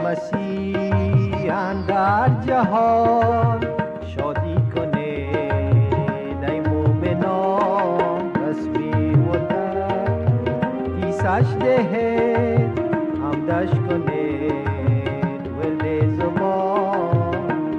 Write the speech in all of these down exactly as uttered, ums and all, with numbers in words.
مسیح اندر جهان شادی کنید ای مومنان تسبیح و تقدیسش دهید حمدش کنید ورد زبان.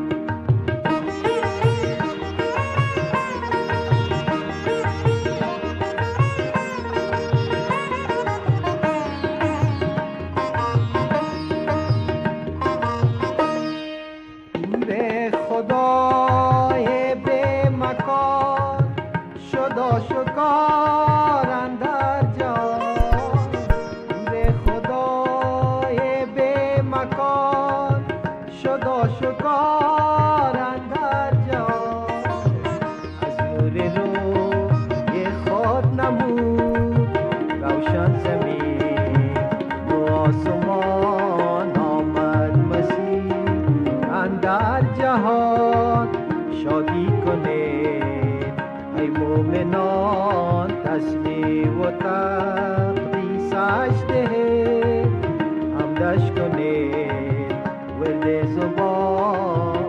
به خدای به مکان شد آشکار اندر جهان، به خدای به مکان شد آشکار اندر جهان. از نور روی خود نمود روشن زمین و آسمان، آمد مسیح اندر جهان شادی کنید ای مومنان تسبیح و تقدیسش دهید حمدش کنید ورد زبان.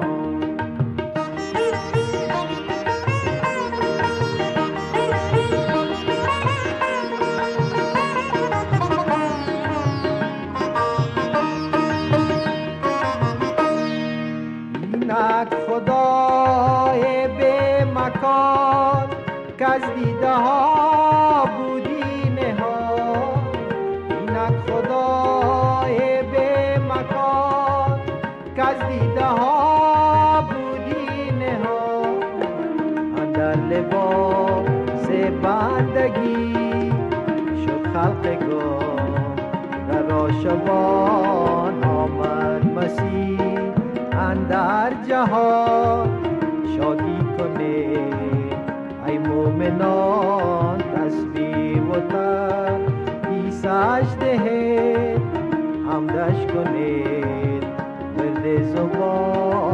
اینک خدای به مکان که از دیده ها بودی نهان، اینک خدای به مکان که از دیده ها بودی نهان. اندر لباس بندگی شد خلق گم در آشوان، آمد مسیح اندر جهان شادی کنید ای مومنان تسبیح و تقدیسش دهید حمدش کنید ورد زبان.